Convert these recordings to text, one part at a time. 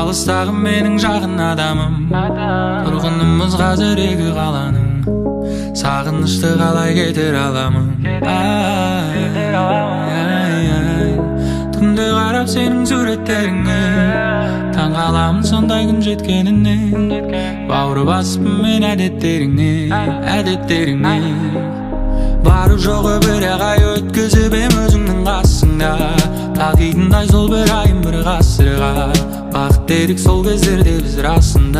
алыстағы менің жақын адамым, тұрғынымыз қазір екі қаланың. Сағынышты қалай кетер аламын? Түнде қарап сенің суреттеріңе, таң қаламын сондай күн жеткеніне. Бауыр басыппын мен әдеттеріңе. Бару жоғы бір ай өткізіп ем өзіңнің қасыңда. Тағидындай сол бір айым бір ғасырға. Бақыт дедік сол кездерде біз расында.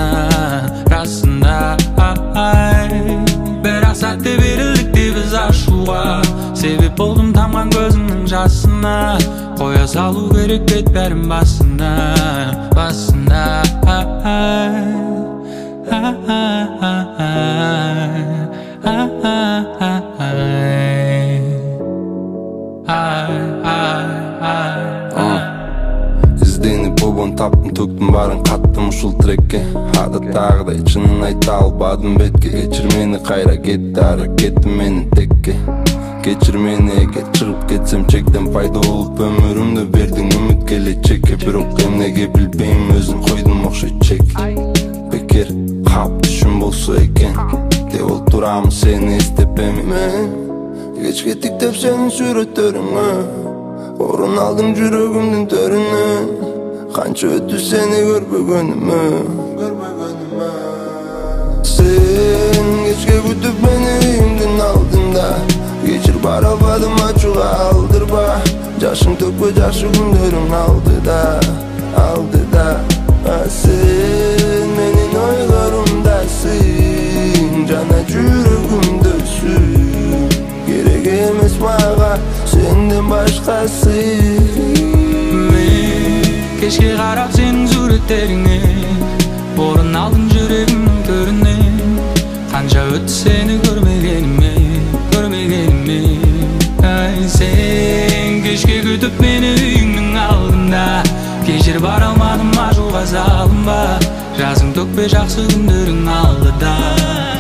Бірақ сәтте берілдік те біз ашуға. Себеп болдым тамған көзіңнің жасына. Қоя салу керек бет бәрін басына. Ізденіп обон таптым, төктім барын қаттым ұшыл трекке. Адаттағыдай шынын айта албадым бетке. Кечір мені қайра кетті, ары кетті мені текке. Кечір мені егер шығып кетсем чектен пайда болып өмірімді бердің үміт келечекке. Бірақ емнеге білбеймін өзім қойдым оқшы чек. Бекер қап түшім болса екен, де ол тұрамын сені естеп емемен. Кеш кеттік деп сенің суреттеріңе, орын алдым жүрегімнің төрінен. Қанша өтті сені көрбегеніме. Сен кешке күтіп мені үйімдің алдында. Кешір бара албадым ачуға алдырба. Жашың төкпе жақсы күндерің алдыда. Сен менің ойларымдасың, жана жүрегімдөсің. Керек емес маға сенден башқасы. Кешке қарап сенің суреттеріңе, орын алдым жүрегімнің төрінен. Қанша өтті сені көрмегеніме. Сен кешке күтіп мені үйіңнің алдында. Кешір бара алмадым ажуға салынба. Жазың төкпе жақсы күндерің алдыда.